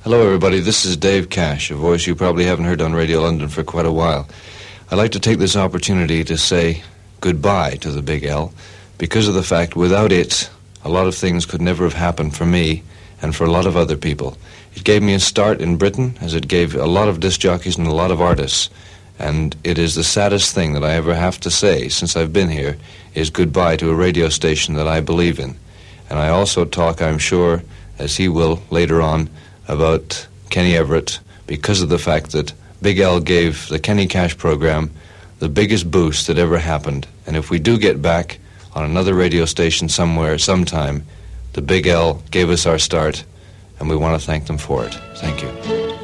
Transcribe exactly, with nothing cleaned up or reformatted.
Hello, everybody. This is Dave Cash, a voice you probably haven't heard on Radio London for quite a while. I'd like to take this opportunity to say goodbye to the Big L, because of the fact without it, a lot of things could never have happened for me and for a lot of other people. It gave me a start in Britain, as it gave a lot of disc jockeys and a lot of artists. And it is the saddest thing that I ever have to say since I've been here is goodbye to a radio station that I believe in. And I also talk, I'm sure, as he will later on, about Kenny Everett, because of the fact that Big L gave the Kenny Cash program the biggest boost that ever happened. And if we do get back on another radio station somewhere, sometime, the Big L gave us our start, and we want to thank them for it. Thank you.